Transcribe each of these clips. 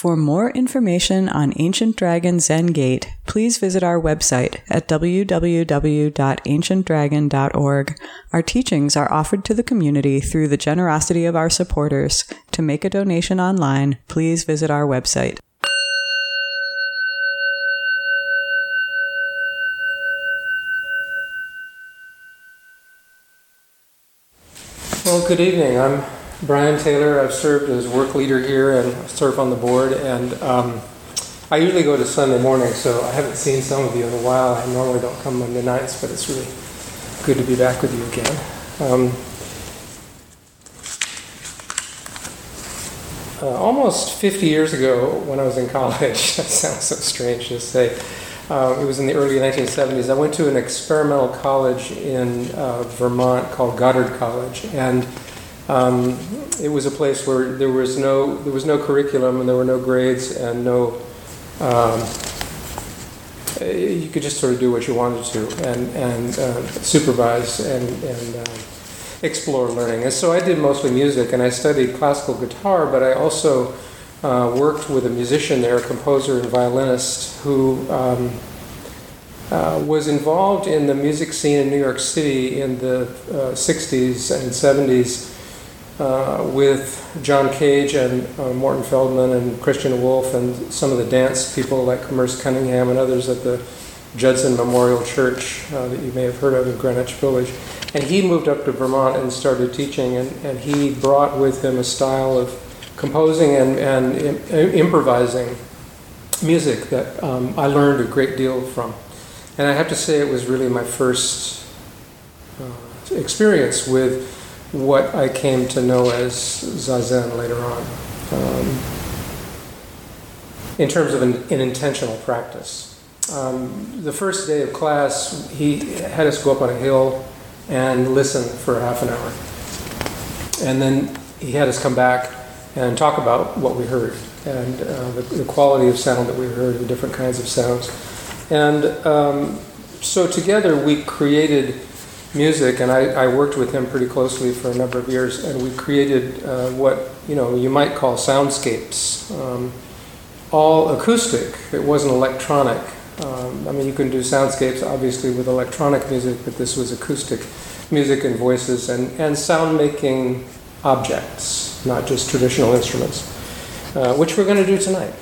For more information on Ancient Dragon Zen Gate, please visit our website at www.ancientdragon.org. Our teachings are offered to the community through the generosity of our supporters. To make a donation online, please visit our website. Well, good evening. I'm Brian Taylor. I've served as work leader here and serve on the board. And I usually go to Sunday morning, so I haven't seen some of you in a while. I normally don't come Monday nights, but it's really good to be back with you again. Almost 50 years ago, when I was in college, that sounds so strange to say, it was in the early 1970s, I went to an experimental college in Vermont called Goddard College, and it was a place where there was no curriculum and there were no grades and no you could just sort of do what you wanted to and supervise and explore learning. And so I did mostly music, and I studied classical guitar, but I also worked with a musician there, a composer and violinist, who was involved in the music scene in New York City in the 60s and 70s with John Cage and Morton Feldman and Christian Wolff and some of the dance people like Merce Cunningham and others at the Judson Memorial Church that you may have heard of in Greenwich Village. And he moved up to Vermont and started teaching, and he brought with him a style of composing and improvising music that I learned a great deal from. And I have to say it was really my first experience with what I came to know as Zazen later on, in terms of an intentional practice. The first day of class, he had us go up on a hill and listen for half an hour. And then he had us come back and talk about what we heard and the quality of sound that we heard, the different kinds of sounds. And so together we created music, and I worked with him pretty closely for a number of years, and we created what you might call soundscapes, all acoustic. It wasn't electronic. You can do soundscapes obviously with electronic music, but this was acoustic music and voices and sound-making objects, not just traditional instruments, which we're going to do tonight.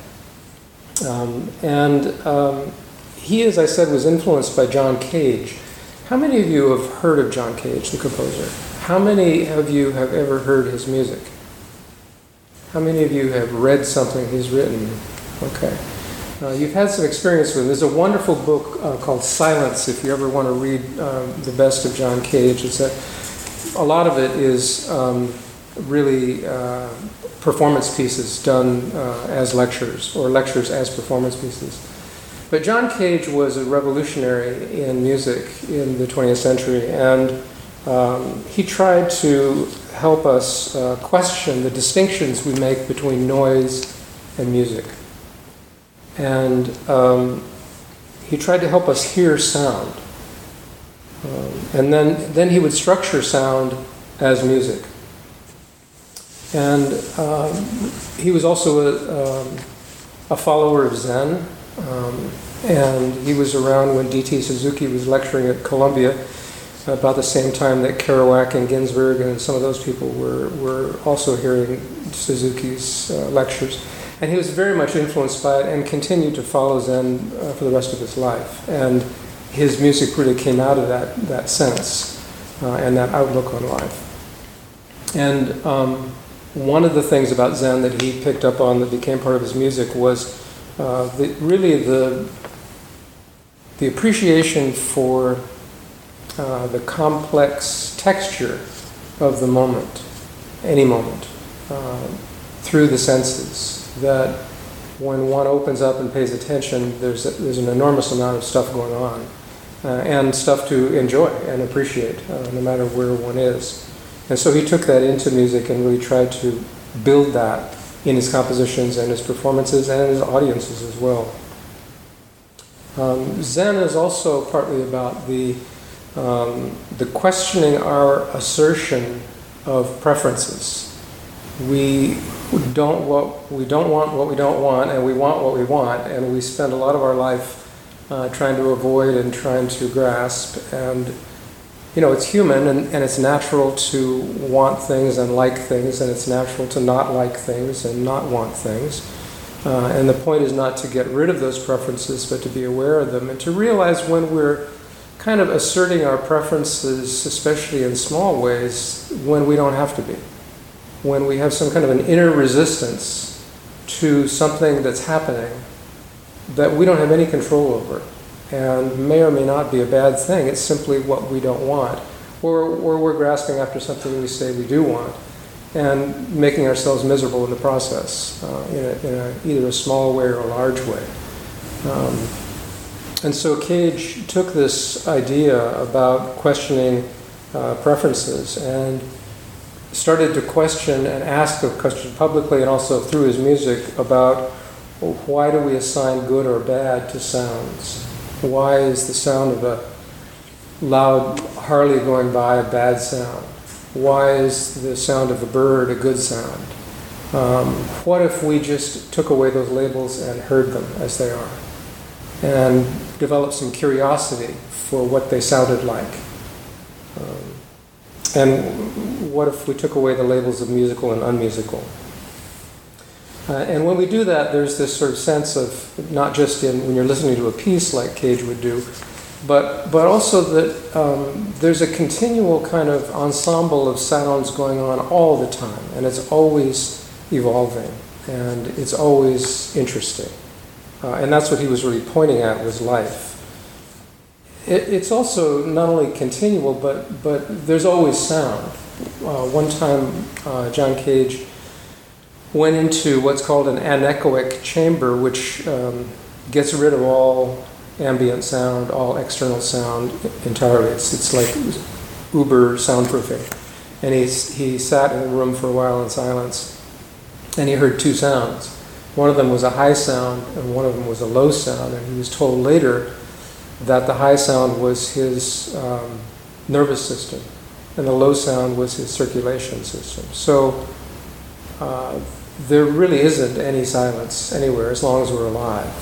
He, as I said, was influenced by John Cage. How many of you have heard of John Cage, the composer? How many of you have ever heard his music? How many of you have read something he's written? Okay. You've had some experience with him. There's a wonderful book called Silence, if you ever want to read the best of John Cage. A lot of it is really performance pieces done as lectures, or lectures as performance pieces. But John Cage was a revolutionary in music in the 20th century, and he tried to help us question the distinctions we make between noise and music. And he tried to help us hear sound. And then he would structure sound as music. And he was also a follower of Zen. And he was around when D.T. Suzuki was lecturing at Columbia about the same time that Kerouac and Ginsberg and some of those people were also hearing Suzuki's lectures. And he was very much influenced by it and continued to follow Zen for the rest of his life. And his music really came out of that sense and that outlook on life. And one of the things about Zen that he picked up on that became part of his music was the appreciation for the complex texture of the moment, any moment, through the senses. That when one opens up and pays attention, there's an enormous amount of stuff going on, and stuff to enjoy and appreciate, no matter where one is. And so he took that into music and really tried to build that in his compositions and his performances and his audiences as well. Zen is also partly about the questioning our assertion of preferences. We we don't want what we don't want, and we want what we want, and we spend a lot of our life trying to avoid and trying to grasp. And it's human, and it's natural to want things and like things, and it's natural to not like things and not want things. And the point is not to get rid of those preferences, but to be aware of them and to realize when we're kind of asserting our preferences, especially in small ways, when we don't have to be. When we have some kind of an inner resistance to something that's happening that we don't have any control over, and may or may not be a bad thing. It's simply what we don't want. Or we're grasping after something we say we do want, and making ourselves miserable in the process, in either a small way or a large way. And so Cage took this idea about questioning preferences and started to question and ask a question publicly and also through his music about why do we assign good or bad to sounds? Why is the sound of a loud Harley going by a bad sound? Why is the sound of a bird a good sound? What if we just took away those labels and heard them as they are? And developed some curiosity for what they sounded like. And what if we took away the labels of musical and unmusical? And when we do that, there's this sort of sense of, not just when you're listening to a piece like Cage would do, but also that there's a continual kind of ensemble of sounds going on all the time, and it's always evolving, and it's always interesting. And that's what he was really pointing at, was life. It's also not only continual, but there's always sound. One time, John Cage went into what's called an anechoic chamber, which gets rid of all ambient sound, all external sound entirely. It's like uber soundproofing. And he sat in the room for a while in silence, and he heard two sounds. One of them was a high sound, and one of them was a low sound. And he was told later that the high sound was his nervous system, and the low sound was his circulation system. So there really isn't any silence anywhere as long as we're alive.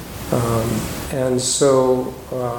And so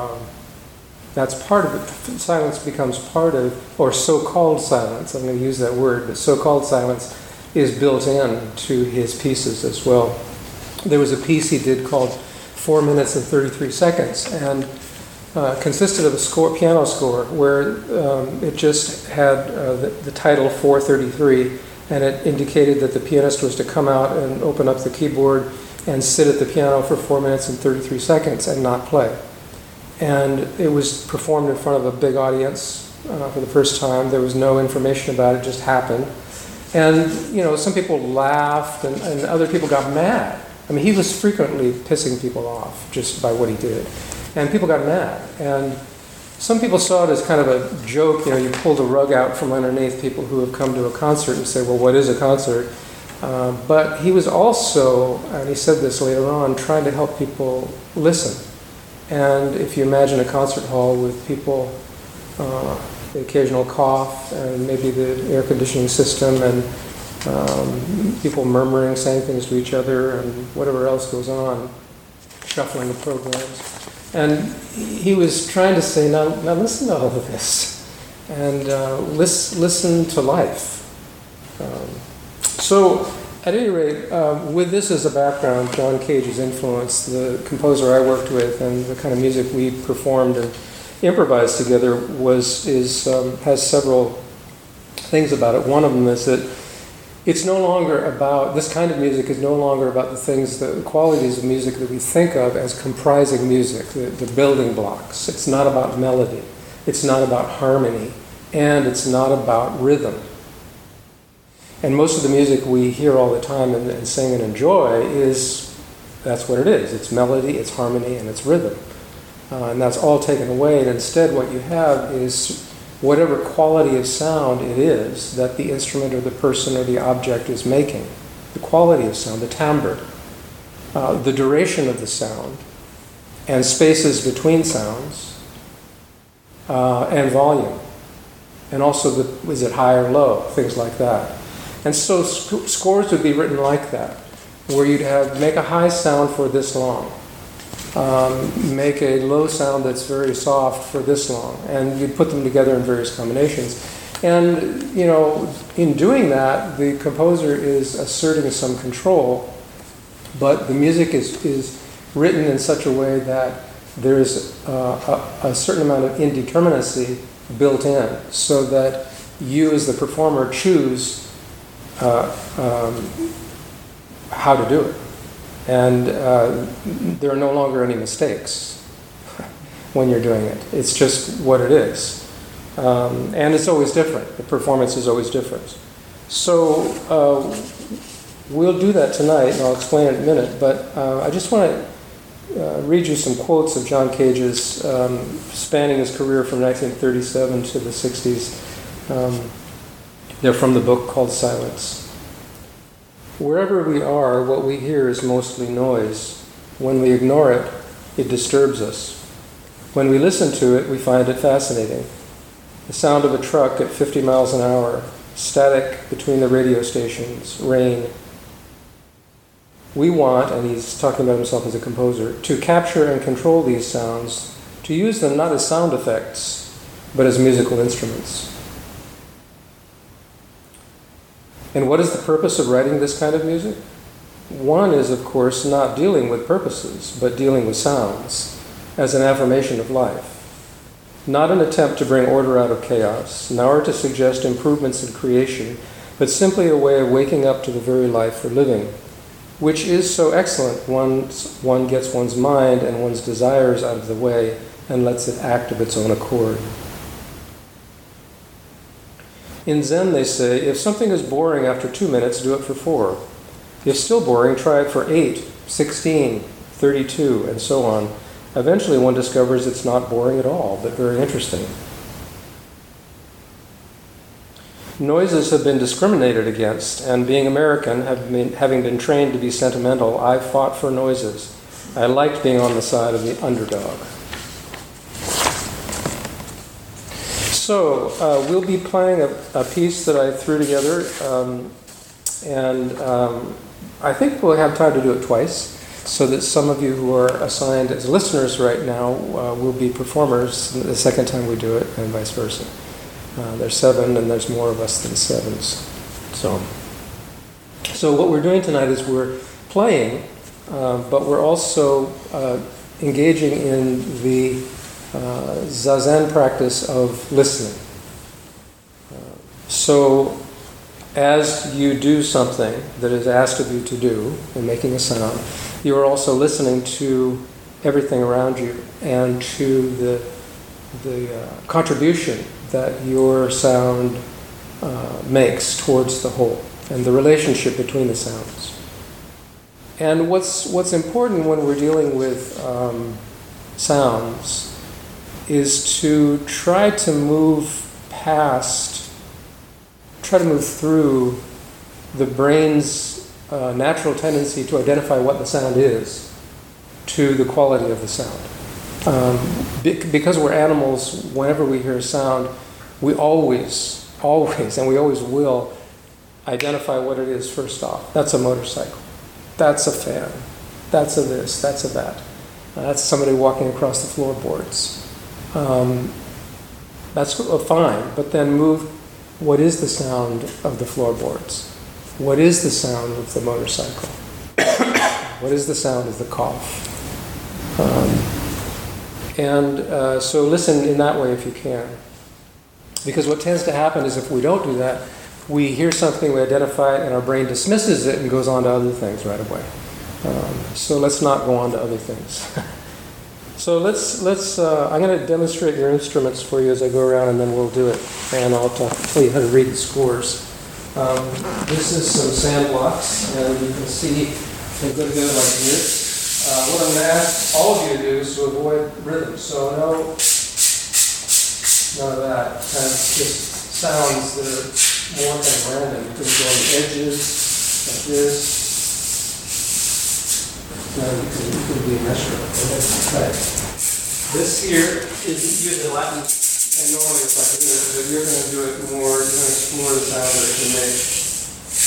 that's part of it. Silence becomes part of, or so-called silence, I'm going to use that word, but so-called silence is built in to his pieces as well. There was a piece he did called 4 minutes and 33 seconds, and consisted of a piano score where it just had the title 433, and it indicated that the pianist was to come out and open up the keyboard and sit at the piano for 4 minutes and 33 seconds and not play. And it was performed in front of a big audience for the first time. There was no information about it, it just happened. And, some people laughed and other people got mad. I mean, he was frequently pissing people off just by what he did. And people got mad. And some people saw it as kind of a joke. You pull the rug out from underneath people who have come to a concert and say, well, what is a concert? But he was also, and he said this later on, trying to help people listen. And if you imagine a concert hall with people, the occasional cough, and maybe the air conditioning system, and people murmuring, saying things to each other, and whatever else goes on, shuffling the programs. And he was trying to say, now listen to all of this, and listen to life. So, at any rate, with this as a background, John Cage's influence, the composer I worked with, and the kind of music we performed and improvised together has several things about it. One of them is that it's no longer about, this kind of music is no longer about the qualities of music that we think of as comprising music, the building blocks. It's not about melody, it's not about harmony, and it's not about rhythm. And most of the music we hear all the time and sing and enjoy that's what it is. It's melody, it's harmony, and it's rhythm. And that's all taken away, and instead what you have is whatever quality of sound it is that the instrument or the person or the object is making. The quality of sound, the timbre, the duration of the sound, and spaces between sounds, and volume. And also, is it high or low? Things like that. And so scores would be written like that, where you'd make a high sound for this long, make a low sound that's very soft for this long, and you'd put them together in various combinations. And, in doing that, the composer is asserting some control, but the music is written in such a way that there's a certain amount of indeterminacy built in, so that you as the performer choose how to do it. And there are no longer any mistakes when you're doing it. It's just what it is. And it's always different. The performance is always different. So we'll do that tonight, and I'll explain it in a minute. But I just want to read you some quotes of John Cage's, spanning his career from 1937 to the 60s. They're from the book called Silence. Wherever we are, what we hear is mostly noise. When we ignore it, it disturbs us. When we listen to it, we find it fascinating. The sound of a truck at 50 miles an hour, static between the radio stations, rain. We want, and he's talking about himself as a composer, to capture and control these sounds, to use them not as sound effects, but as musical instruments. And what is the purpose of writing this kind of music? One is, of course, not dealing with purposes, but dealing with sounds as an affirmation of life. Not an attempt to bring order out of chaos, nor to suggest improvements in creation, but simply a way of waking up to the very life we're living, which is so excellent once one gets one's mind and one's desires out of the way and lets it act of its own accord. In Zen, they say, if something is boring after 2 minutes, do it for 4. If still boring, try it for 8, 16, 32, and so on. Eventually one discovers it's not boring at all, but very interesting. Noises have been discriminated against, and being American, having been trained to be sentimental, I've fought for noises. I liked being on the side of the underdog. So, we'll be playing a piece that I threw together, and I think we'll have time to do it twice, so that some of you who are assigned as listeners right now will be performers the second time we do it, and vice versa. There's 7, and there's more of us than 7s. So what we're doing tonight is we're playing, but we're also engaging in the Zazen practice of listening. So as you do something that is asked of you to do, in making a sound, you are also listening to everything around you and to the contribution that your sound makes towards the whole, and the relationship between the sounds. And what's important when we're dealing with sounds is to try to move through the brain's natural tendency to identify what the sound is to the quality of the sound. Because we're animals, whenever we hear a sound, we always, and we always will, identify what it is first off. That's a motorcycle. That's a fan. That's a this. That's a that. That's somebody walking across the floorboards. That's fine, but then move, what is the sound of the floorboards? What is the sound of the motorcycle? What is the sound of the cough? So listen in that way if you can. Because what tends to happen is if we don't do that, we hear something, we identify it, and our brain dismisses it and goes on to other things right away. So let's not go on to other things. So let's. I'm going to demonstrate your instruments for you as I go around, and then we'll do it. And I'll tell you how to read the scores. This is some sand blocks, and you can see they're going to go like this. What I'm going to ask all of you to do is to avoid rhythm. So none of that. Kind of just sounds that are more kind of random. You can go on the edges like this. No, you can be a measure. Right. This here is using Latin, and normally it's like this, but you're going to do it more, you're going to explore the sound that it can make.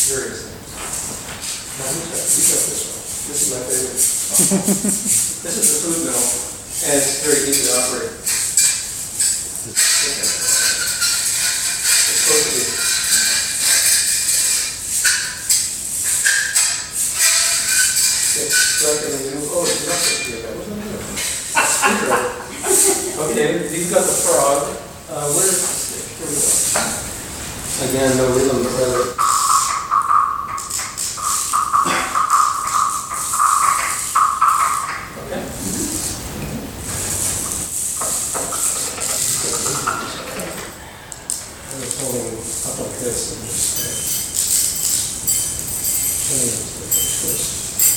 various things. Now, you got this one. This is my favorite. This is the food mill, and it's very easy to operate. It's supposed to be. It's stuck in the middle. Oh, it's not supposed to be that. Okay, you've got the frog. Where is the stick? Here we go. Again, no rhythm, but rather. Okay. I'm just holding up like this and just change the twist.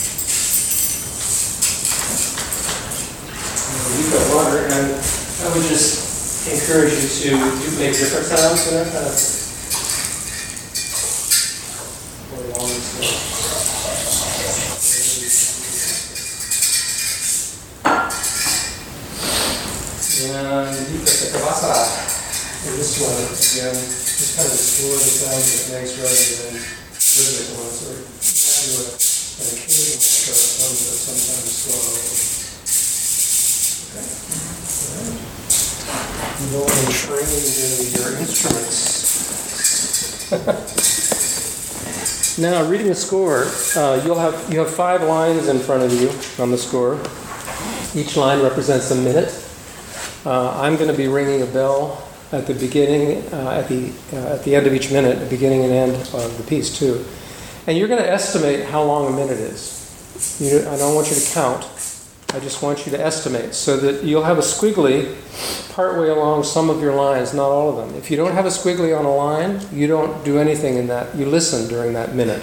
You've got water, and I would just encourage you to make different sounds, kind of more long stuff. And you've got the kabasa. And this one, again, just kind of explore the sounds that it makes rather than rhythmic ones, or not do an occasional sharp ones that sometimes slow. Okay. All right. Go and train your instruments. Now, reading the score, you have 5 lines in front of you on the score. Each line represents a minute. I'm going to be ringing a bell at the beginning, at the end of each minute, the beginning and end of the piece too. And you're going to estimate how long a minute is. I don't want you to count. I just want you to estimate so that you'll have a squiggly partway along some of your lines, not all of them. If you don't have a squiggly on a line, you don't do anything in that. You listen during that minute.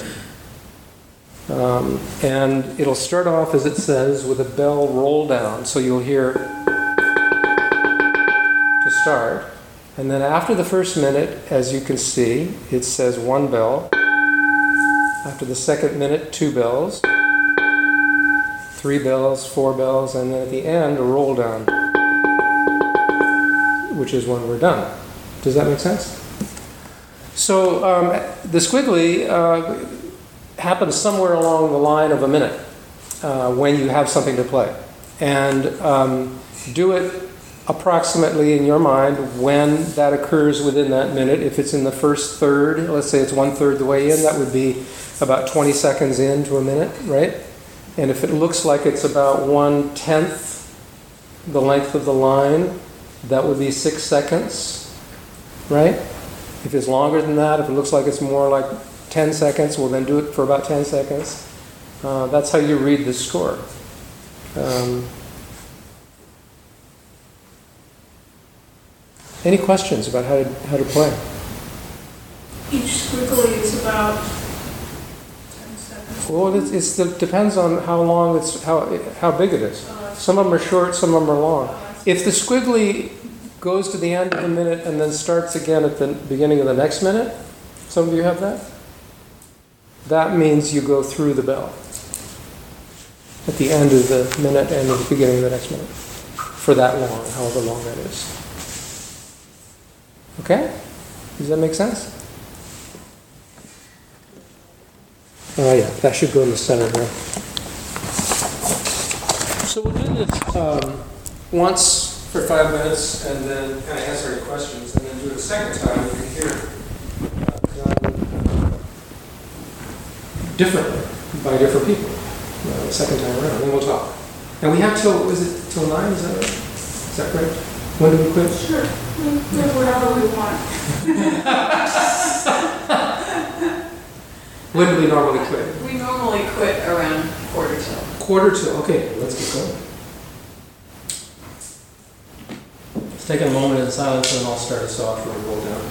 And it'll start off, as it says, with a bell roll down. So you'll hear to start. And then after the first minute, as you can see, it says 1 bell. After the second minute, 2 bells. 3 bells, 4 bells, and then at the end, a roll down, which is when we're done. Does that make sense? So the squiggly happens somewhere along the line of a minute when you have something to play. And do it approximately in your mind when that occurs within that minute. If it's in the first third, let's say it's 1/3 the way in, that would be about 20 seconds into a minute, right? And if it looks like it's about 1/10 the length of the line, that would be 6 seconds, right? If it's longer than that, if it looks like it's more like 10 seconds, well then do it for about 10 seconds. That's how you read the score. Any questions about how to play? Each squiggly is about 10 seconds. Well, it depends on how long how big it is. Some of them are short, some of them are long. If the squiggly goes to the end of the minute and then starts again at the beginning of the next minute, some of you have that? That means you go through the bell at the end of the minute and at the beginning of the next minute for that long, however long that is. Okay? Does that make sense? Oh yeah, that should go in the center there. So we'll do this once for 5 minutes and then kind of answer any questions, and then do it a second time and you can hear it differently by different people the second time around. Then we'll talk. And we have till 9? Is that right? Is that correct? When do we quit? Sure. Whatever we want. When do we normally quit? We normally quit around 1/4 1/4 okay, let's get going. Let's take a moment in silence and I'll start us off and we'll roll down.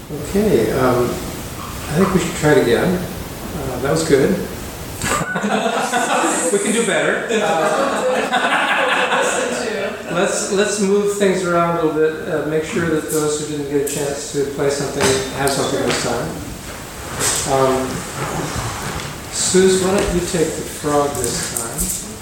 Okay, I think we should try it again. That was good. We can do better. Let's move things around a little bit. Make sure that those who didn't get a chance to play something have something this time. Suze, why don't you take the frog this time?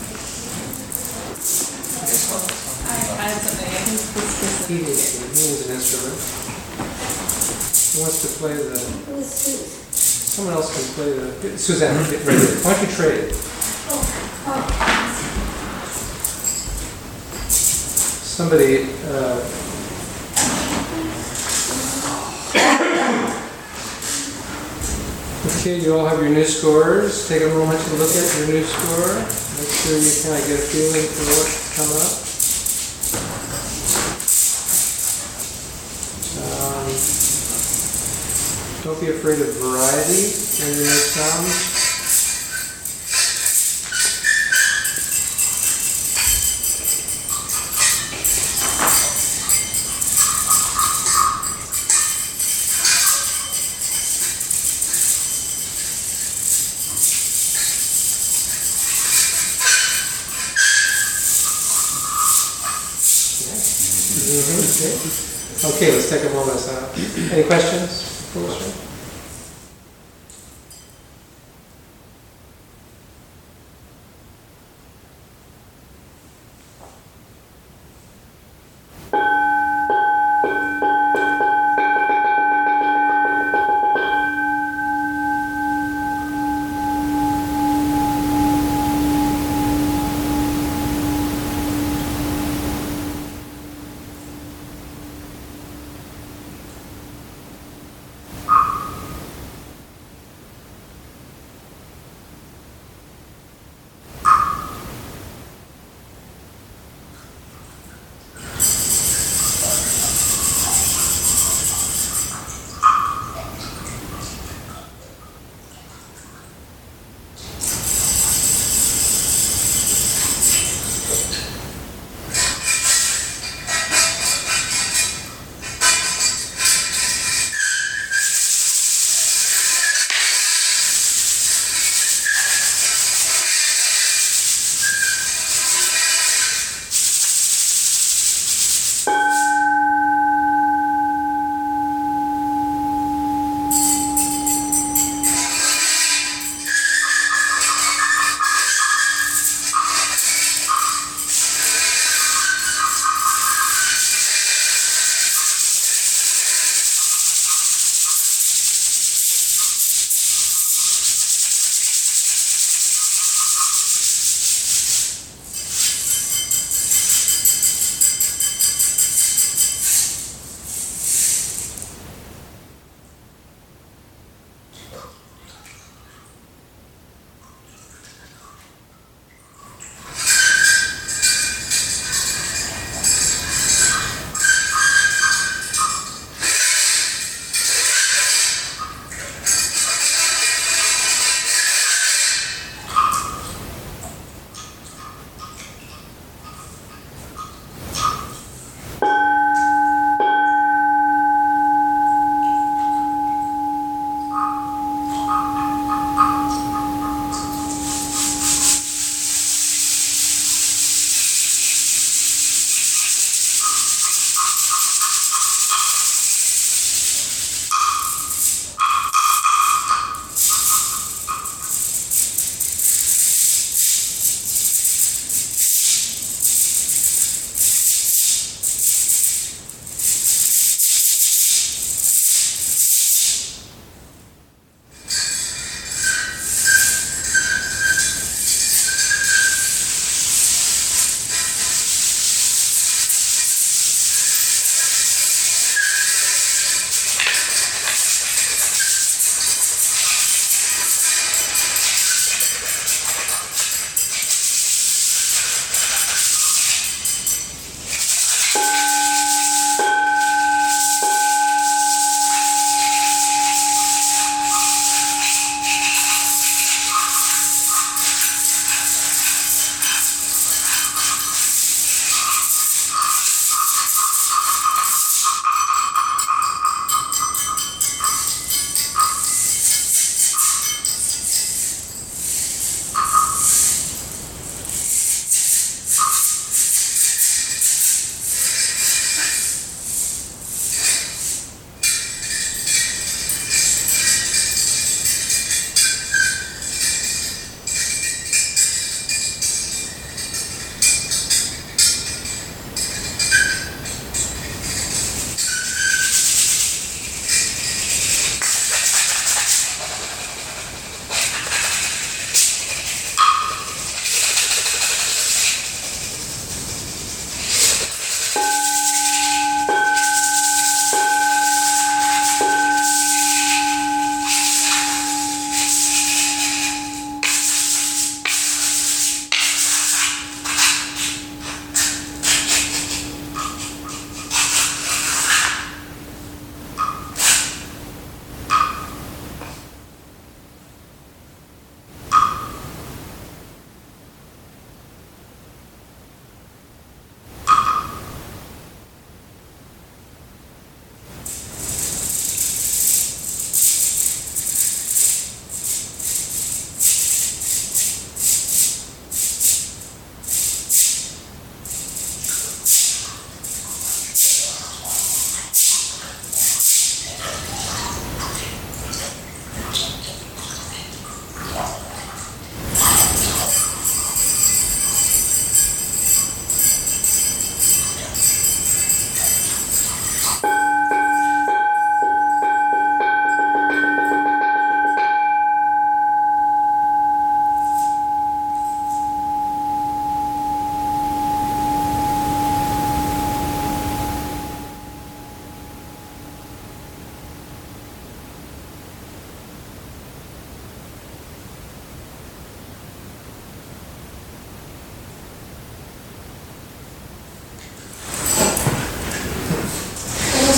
I have something. I think this He needs an instrument. Who wants to play the... Someone else can play the... Suzanne, get ready. Why don't you trade? Somebody... Okay, you all have your new scores. Take a moment to look at your new score. Make sure you kind of get a feeling for what's come up. Don't be afraid of variety when you make sounds. Okay, let's take a moment of silence. Any questions?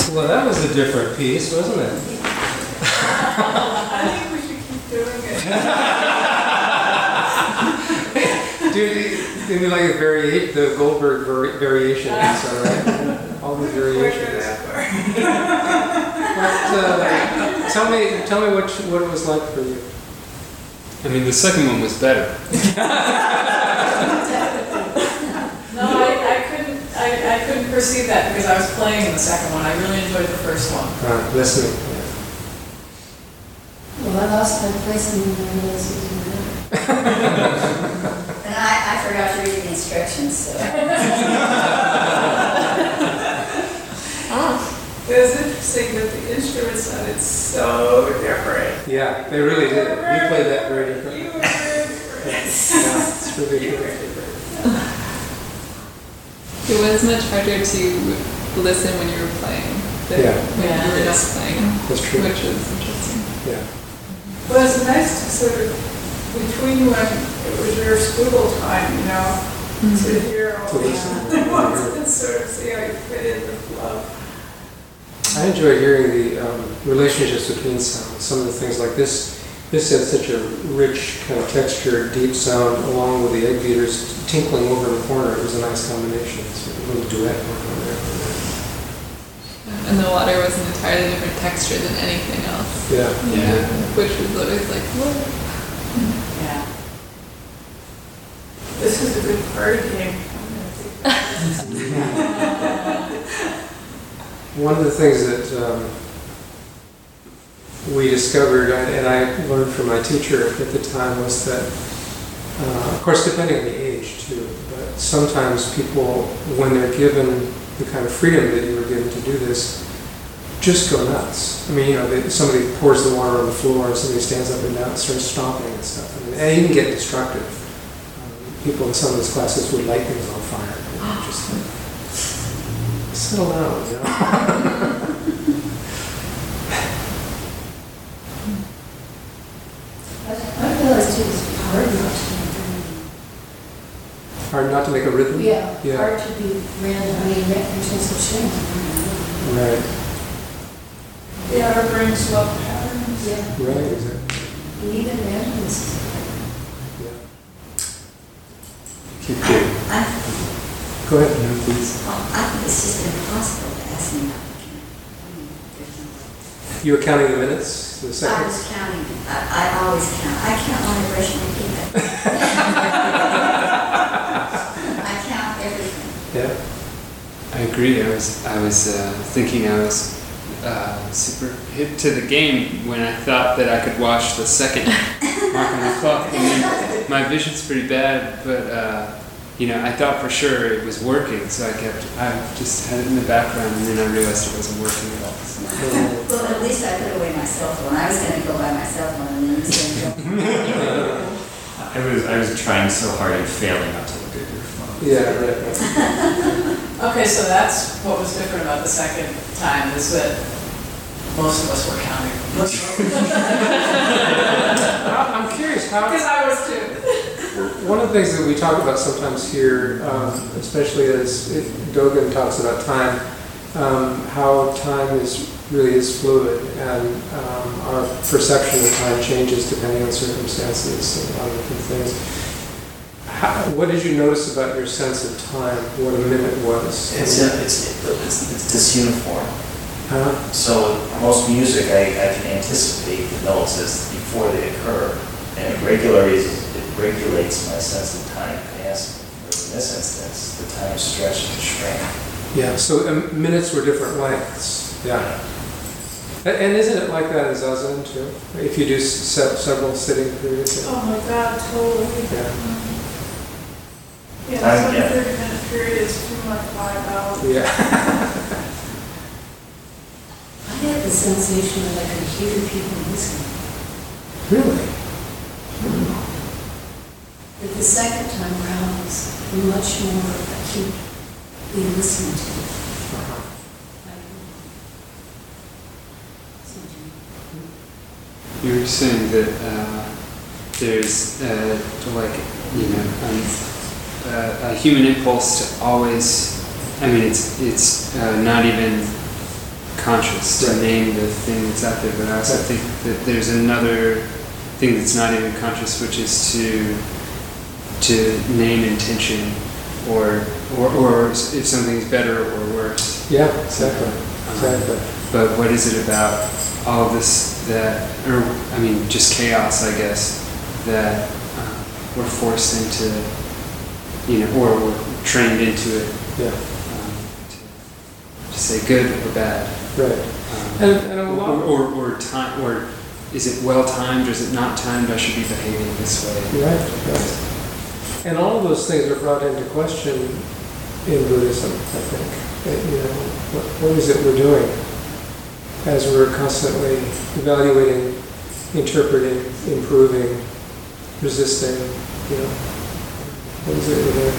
Well, that was a different piece, wasn't it? I think we should keep doing it. Dude, you like the Goldberg variation, so, right? All the variations. But, tell me what it was like for you. I mean, the second one was better. No, I couldn't perceive that because I was playing in the second one. I really enjoyed the first one. Listening. Well, I lost my place in the realized it was better. And I forgot to read the instructions, so. It was interesting that the instruments sounded so different. Yeah, they really did. You played that very differently. You were very different. Yeah, it's really good. It was much harder to listen when you were playing than Yeah. when you were not playing, That's true. which was interesting. Yeah. Well, it's nice to sort of, between when it was your school time, you know, to hear all To listen. the and sort of see how you fit in the flow. I enjoy hearing the relationships between sounds. Some of the things like this. This had such a rich kind of texture, deep sound, along with the egg beaters tinkling over in the corner. It was a nice combination. It's a little duet going on there. And the water was an entirely different texture than anything else. Yeah. Yeah. Which was always like, whoa. Yeah. This is a good party game. One of the things that we discovered, and I learned from my teacher at the time, was that, of course, depending on the age too, but sometimes people, when they're given the kind of freedom that you were given to do this, just go nuts. I mean, you know, somebody pours the water on the floor, and somebody stands up and down and starts stomping and stuff. I mean, and even get destructive. People in some of those classes would light things on fire. You know, just like, settle down, you know. I realized it was hard not to be Hard not to make a rhythm? Yeah, Yeah. hard to be random. I mean, there's no such thing. Right. Yeah, our brains love patterns. Yeah, Right, exactly. and even randomness is Yeah. Keep going. Go ahead. No, please. I think it's just impossible to ask me not to count. I mean, there's no way. You were counting the minutes, the I seconds? was counting. I always count. I count when I brush my teeth. I count everything. Yeah. I agree. I was thinking I was super hip to the game when I thought that I could watch the second mark on the clock. I mean, my vision's pretty bad, but you know, I thought for sure it was working, so I just had it in the background, and then I realized it wasn't working at all. So. Well, at least I put away my cell phone. I was going to go buy my cell phone and then say, I was trying so hard and failing not to look at your phone. Yeah, right. Okay, so that's what was different about the second time, is that most of us were counting. I'm curious how. Because I was too. One of the things that we talk about sometimes here, especially as Dogen talks about time, how time really is fluid, and our perception of time changes depending on circumstances and a lot of different things. What did you notice about your sense of time? What a minute was? It's disuniform. Huh? So most music, I can anticipate the notes as before they occur, and it regulates my sense of time passing. Whereas in this instance, the time stretched and shrank. Yeah. So minutes were different lengths. Yeah. And isn't it like that in Zazen too? If you do several sitting periods. Oh my God, totally. Yeah. Yeah, Time, some yeah. 30-minute periods feel like 5 hours. Yeah. I had the sensation that I could hear people listening. Really? But the second time around was much more acutely listened to. You were saying that there's a human impulse to always. I mean, it's not even conscious to name the thing that's out there, but I also think that there's another thing that's not even conscious, which is to name intention, or if something's better or worse. Yeah, exactly. But what is it about all of this just chaos, I guess, that we're forced into, or we're trained into it. Yeah. To say good or bad. Right. And a lot or time, or is it well timed or is it not timed? I should be behaving this way. Right. And all of those things are brought into question in Buddhism, I think. What is it we're doing as we're constantly evaluating, interpreting, improving, resisting, what is it we're doing?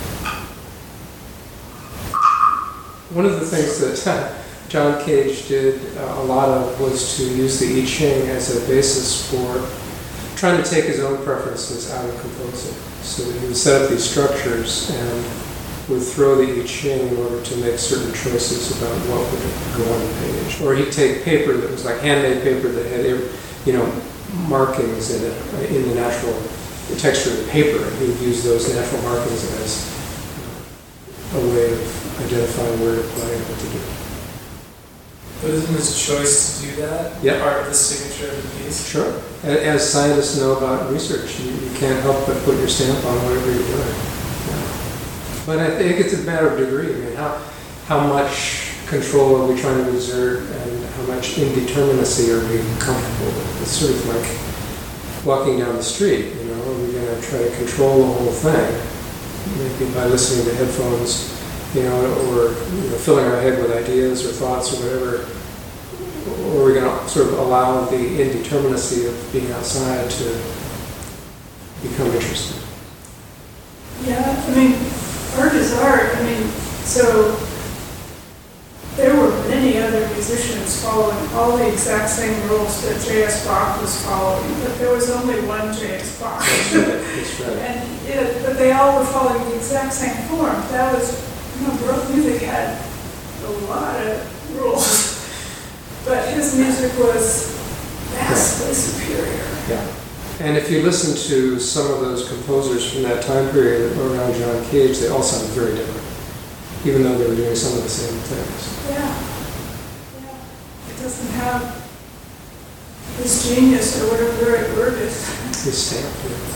One of the things that John Cage did a lot of was to use the I Ching as a basis for trying to take his own preferences out of composing. So he would set up these structures and would throw the I Ching in order to make certain choices about what would go on the page. Or he'd take paper that was like handmade paper that had, markings in it, in the natural texture of the paper. And he would use those natural markings as a way of identifying where to play and what to do. But isn't this choice to do that part of the signature of the piece? Sure. As scientists know about research, you can't help but put your stamp on whatever you're doing. Yeah. But I think it's a matter of degree. I mean, how much control are we trying to exert, and how much indeterminacy are we comfortable with? It's sort of like walking down the street. Are we going to try to control the whole thing? Maybe by listening to headphones, or filling our head with ideas or thoughts or whatever, or we're going to sort of allow the indeterminacy of being outside to become interesting. Yeah, art is art. So there were many other musicians following all the exact same rules that J.S. Bach was following, but there was only one J.S. Bach. That's right. But they all were following the exact same form. That was, Baroque music had a lot of rules, but his music was vastly superior. Yeah. And if you listen to some of those composers from that time period around John Cage, they all sound very different, even though they were doing some of the same things. Yeah. It doesn't have his genius, or whatever the right word is. His stamp,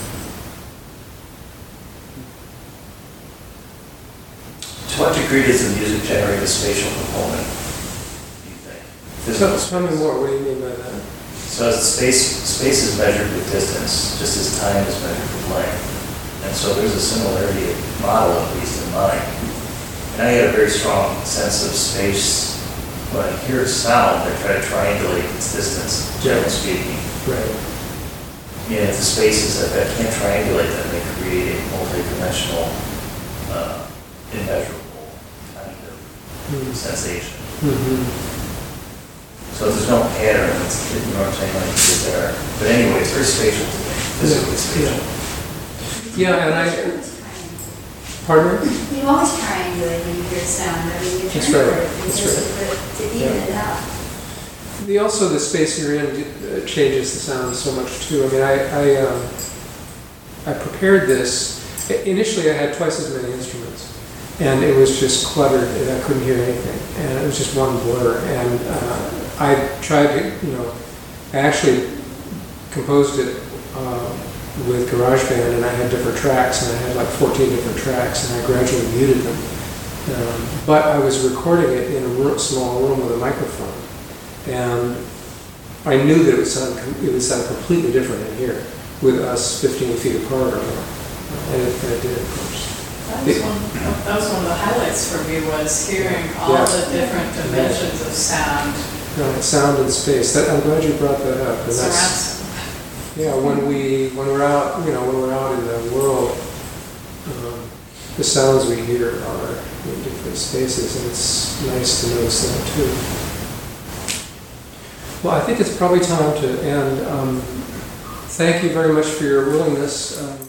To what degree does the music generate a spatial component, do you think? Tell me more. What do you mean by that? So as space is measured with distance, just as time is measured with length. And so there's a similarity of model, at least in mind. And I had a very strong sense of space. When I hear sound, I try to triangulate its distance, generally speaking. Right. And if the spaces that I can't triangulate them, they create a multi-dimensional, immeasurable kind of sensation. Mm-hmm. So there's no pattern, it's, what I'm saying, like it's there. But anyway, it's very spatial to me, physically spatial. Yeah, and pardon me? You always triangulate when you hear sound. You That's turn right. it That's just right. to even it out. Also, the space you're in changes the sound so much too. I prepared this. Initially, I had twice as many instruments, and it was just cluttered, and I couldn't hear anything, and it was just one blur. And I tried to, I actually composed it with GarageBand, and I had different tracks, and I had like 14 different tracks, and I gradually muted them. But I was recording it in a small room with a microphone, and I knew that it would sound completely different in here, with us 15 feet apart or more. And it did, of course. That was one of the highlights for me, was hearing all the different dimensions of sound. Right, sound and space. I'm glad you brought that up. When we're out, when we're out in the world, the sounds we hear are in different spaces, and it's nice to notice that too. Well, I think it's probably time to end. Thank you very much for your willingness.